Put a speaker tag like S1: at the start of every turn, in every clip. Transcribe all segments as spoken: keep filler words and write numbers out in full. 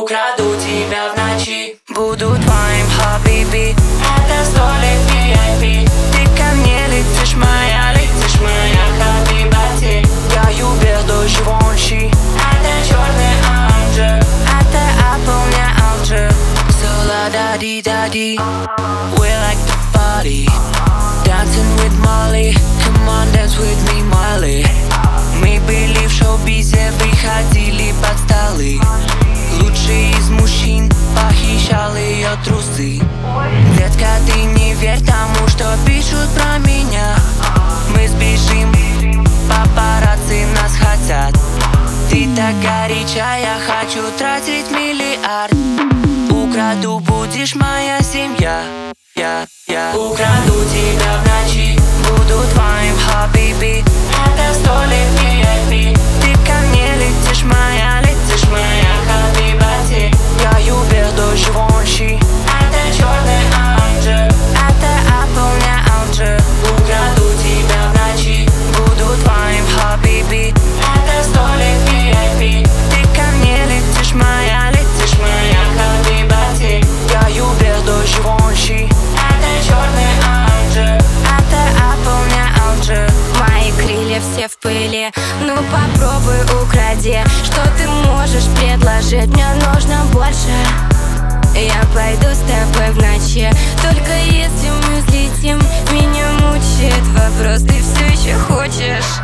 S1: Украду тебя в ночи, буду твоим хабиби. Это столик ви ай пи. Ты ко мне летишь, моя, летишь, моя хабибати. Я Uber до Живонши. Это черный Анджер, это Apple, не Алджир. So la da di da di. We like to party, dancing with Molly. Come on, dance with me, Molly. Мы были в шоу-бизе, приходили под столы. Лучший из мужчин похищал ее трусы. Детка, ты не верь тому, что пишут про меня. Мы сбежим, папарацци нас хотят. Ты так горячая, я хочу тратить миллиард. Украду, будешь моя семья. Я, я украду тебя в ночи, буду твоим хабиби. Это столик ви ай пи. Ты ко мне летишь, моя, летишь, моя хабибати. Я Uber до Живонши. Это черный Анджер, это Apple, не Алджир. Украду тебя в ночи, буду твоим хабиби. Это столик ви ай пи. Ты ко мне летишь, моя, летишь, моя хабибати. Я Uber до Живонши. Это черный Анджер, это Apple, не Алджир.
S2: Мои крылья все в пыли, ну попробуй укради. Что ты можешь предложить? Мне нужно больше. Я пойду с тобой в ночи, только если мы взлетим. Меня мучает вопрос, ты все еще хочешь?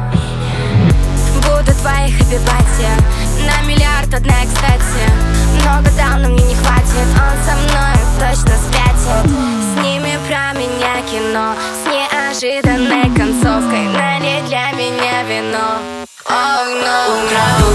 S2: Буду твоей хабибати, на миллиард одна, кстати. Много дал, но мне не хватит. Он со мной точно спятит. Сними про меня кино с неожиданной концовкой. Налей для меня вино. Oh no.
S1: Украду